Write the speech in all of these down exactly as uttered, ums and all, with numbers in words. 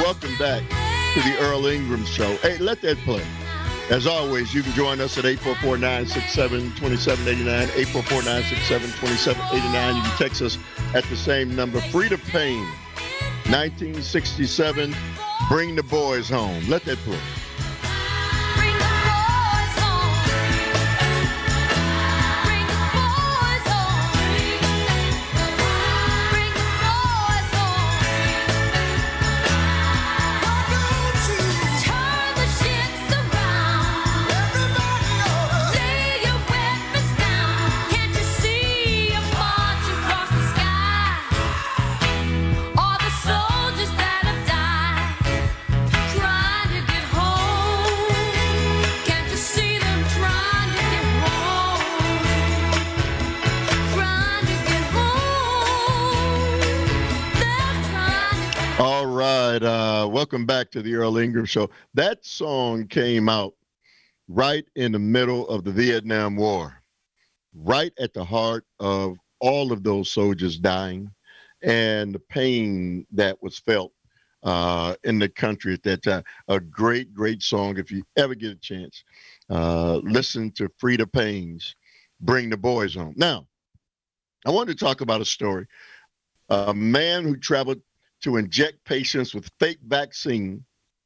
welcome back to the Earl Ingram Show. Hey, let that play. As always, you can join us at eight four four, nine six seven, two seven eight nine, eight four four, nine six seven, two seven eight nine. You can text us at the same number. Frida Payne, nineteen sixty-seven, Bring the Boys Home. Let that play. Uh, welcome back to the Earl Ingram Show. That song came out right in the middle of the Vietnam War, right at the heart of all of those soldiers dying and the pain that was felt uh, in the country at that time. A great, great song. If you ever get a chance, uh, listen to Frida Payne's Bring the Boys Home. Now, I wanted to talk about a story. A man who traveled to inject patients with fake vaccine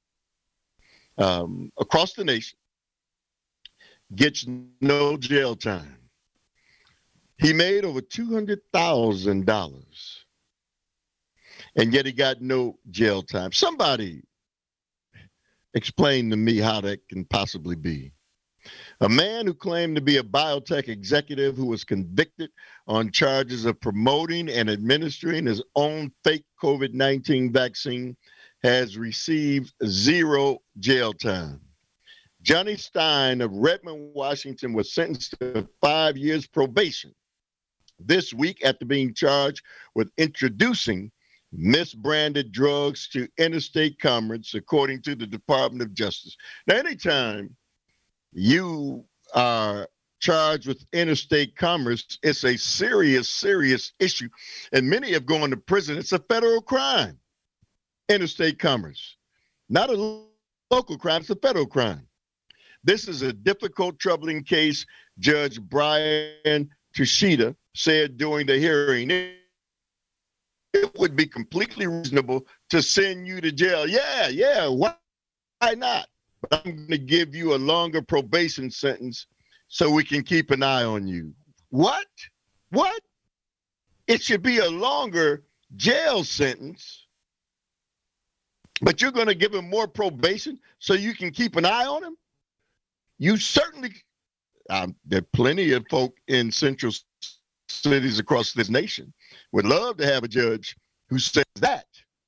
um, across the nation gets no jail time. He made over two hundred thousand dollars, and yet he got no jail time. Somebody explain to me how that can possibly be. A man who claimed to be a biotech executive who was convicted on charges of promoting and administering his own fake COVID nineteen vaccine has received zero jail time. Johnny Stein of Redmond, Washington, was sentenced to five years probation this week after being charged with introducing misbranded drugs to interstate commerce, according to the Department of Justice. Now, anytime you are charged with interstate commerce, it's a serious, serious issue. And many have gone to prison. It's a federal crime, interstate commerce. Not a local crime, it's a federal crime. This is a difficult, troubling case, Judge Brian Tushita said during the hearing. It, it would be completely reasonable to send you to jail. Yeah, yeah, why, why not? But I'm going to give you a longer probation sentence so we can keep an eye on you. What? What? It should be a longer jail sentence, but you're going to give him more probation so you can keep an eye on him? You certainly, um, there are plenty of folk in central cities across this nation would love to have a judge who says that.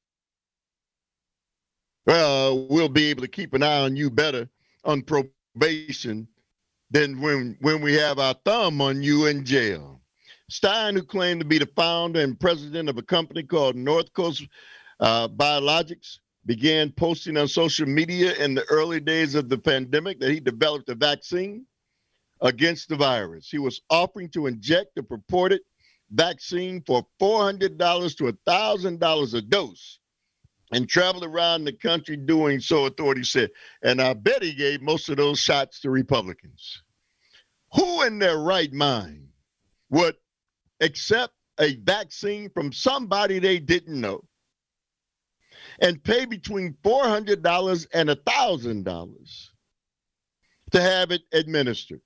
Well, we'll be able to keep an eye on you better on probation than when, when we have our thumb on you in jail. Stein, who claimed to be the founder and president of a company called North Coast uh, Biologics, began posting on social media in the early days of the pandemic that he developed a vaccine against the virus. He was offering to inject the purported vaccine for four hundred dollars to one thousand dollars a dose and traveled around the country doing so, authorities said. And I bet he gave most of those shots to Republicans. Who in their right mind would accept a vaccine from somebody they didn't know and pay between four hundred dollars and one thousand dollars to have it administered?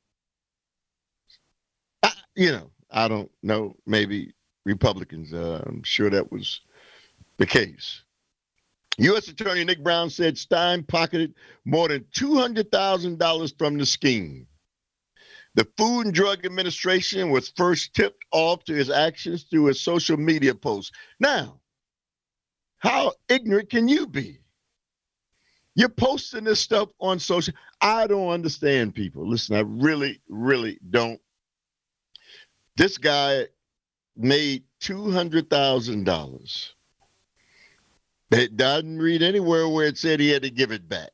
I, you know, I don't know. Maybe Republicans. Uh, I'm sure that was the case. U S Attorney Nick Brown said Stein pocketed more than two hundred thousand dollars from the scheme. The Food and Drug Administration was first tipped off to his actions through his social media posts. Now, how ignorant can you be? You're posting this stuff on social. I don't understand people. Listen, I really, really don't. This guy made two hundred thousand dollars. It doesn't read anywhere where it said he had to give it back.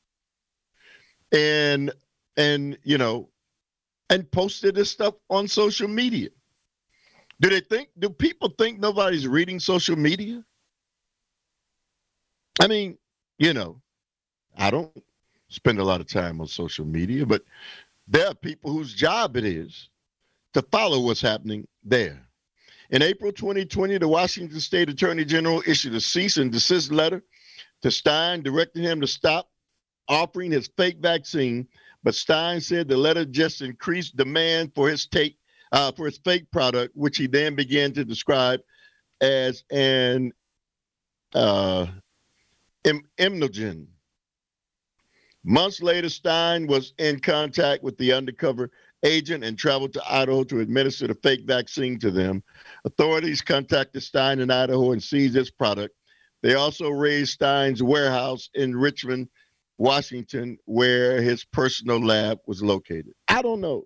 And, and you know, and posted this stuff on social media. Do they think, do people think nobody's reading social media? I mean, you know, I don't spend a lot of time on social media, but there are people whose job it is to follow what's happening there. In April twenty twenty, the Washington State Attorney General issued a cease and desist letter to Stein, directing him to stop offering his fake vaccine. But Stein said the letter just increased demand for his take uh, for his fake product, which he then began to describe as an uh, im- immunogen. Months later, Stein was in contact with the undercover agent and traveled to Idaho to administer the fake vaccine to them. Authorities contacted Stein in Idaho and seized his product. They also raided Stein's warehouse in Richmond, Washington, where his personal lab was located. I don't know.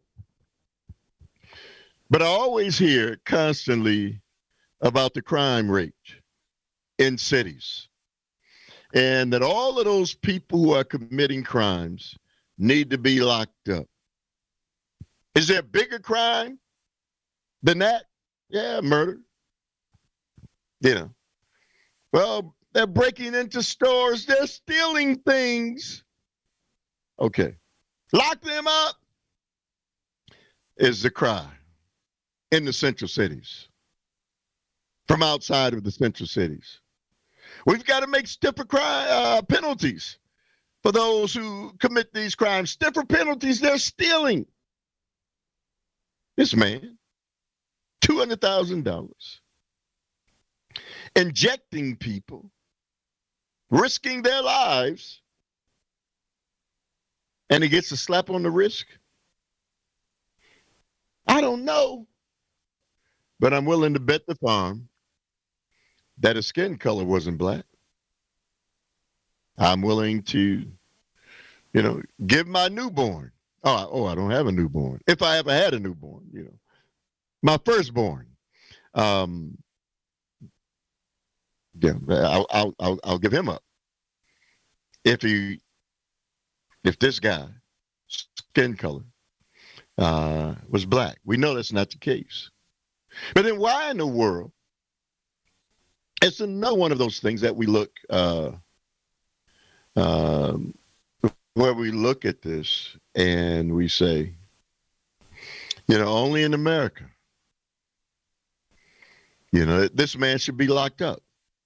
But I always hear constantly about the crime rate in cities, and that all of those people who are committing crimes need to be locked up. Is there a bigger crime than that? Yeah, murder. You know. Well, they're breaking into stores. They're stealing things. Okay. Lock them up is the cry in the central cities, from outside of the central cities. We've got to make stiffer crime, uh, penalties for those who commit these crimes. Stiffer penalties. They're stealing. This man, two hundred thousand dollars, injecting people, risking their lives, and he gets a slap on the wrist. I don't know, but I'm willing to bet the farm that his skin color wasn't black. I'm willing to, you know, give my newborn. Oh, I, oh, I don't have a newborn. If I ever had a newborn, you know, my firstborn. Um, yeah, I'll, I'll, I'll, I'll give him up. If he, if this guy, skin color, uh, was black. We know that's not the case. But then why in the world? It's another one of those things that we look, uh, um, where we look at this and we say, you know, only in America, you know, this man should be locked up.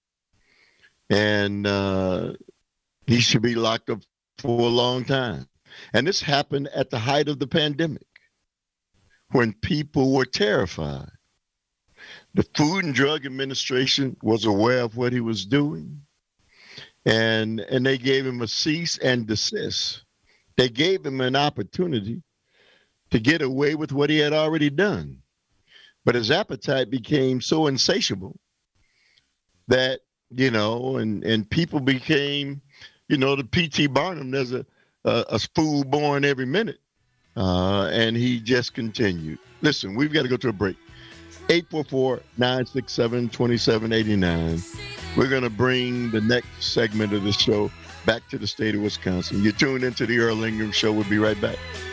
And uh, he should be locked up for a long time. And this happened at the height of the pandemic, when people were terrified. The Food and Drug Administration was aware of what he was doing, and and they gave him a cease and desist. They gave him an opportunity to get away with what he had already done. But his appetite became so insatiable that, you know, and, and people became, you know, the P T Barnum, there's a, a, a fool born every minute. Uh, and he just continued. Listen, we've got to go to a break. eight four four, nine six seven, two seven eight nine. We're going to bring the next segment of the show back to the state of Wisconsin. You're tuned into the Earl Ingram Show. We'll be right back.